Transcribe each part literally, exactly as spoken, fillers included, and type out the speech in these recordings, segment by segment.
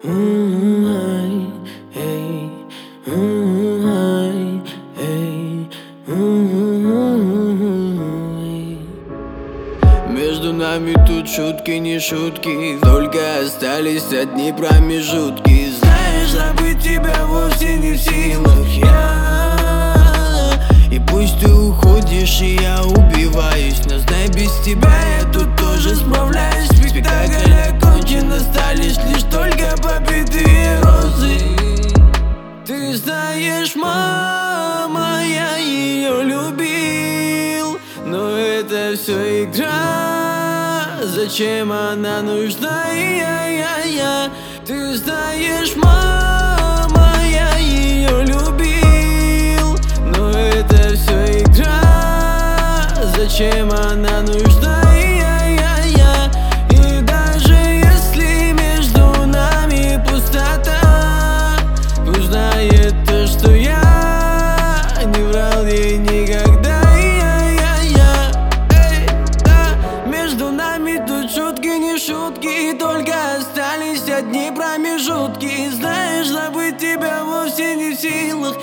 Между нами тут шутки, не шутки, только остались одни промежутки. Знаешь, забыть тебя вовсе не в силах я. И пусть ты уходишь, и я убиваюсь, но знай, без тебя я тут тоже справляюсь. Спектакль окончен, остались лишь только побитые розы. Ты знаешь, мама, я ее любил, но это все игра. Зачем она нужна? Я-я-я. Ты знаешь, мама, я ее любил, но это все игра. Зачем она нужна? Я-я-я. И даже если между нами пустота, пусть знает то, что я не врал ей никогда. Я-я-я. Эй, да. Между нами тут шутки, не шутки, только остались одни промежутки. Знаешь, забыть тебя вовсе не в силах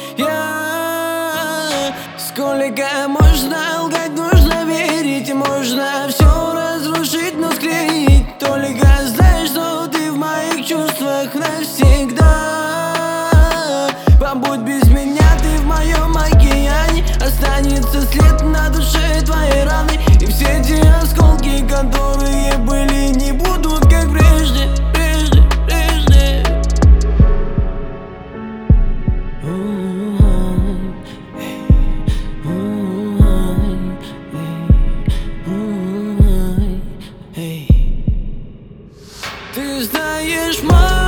я. Сколько можно лгать, нужно верить, можно все разрушить, но склеить. Только знай, что ты в моих чувствах навсегда. Побудь без меня, ты в моем океане. Останется след на душе твоей раны, и все те осколки, которые были, не будут как прежде, прежде, прежде. Ты знаешь, мама,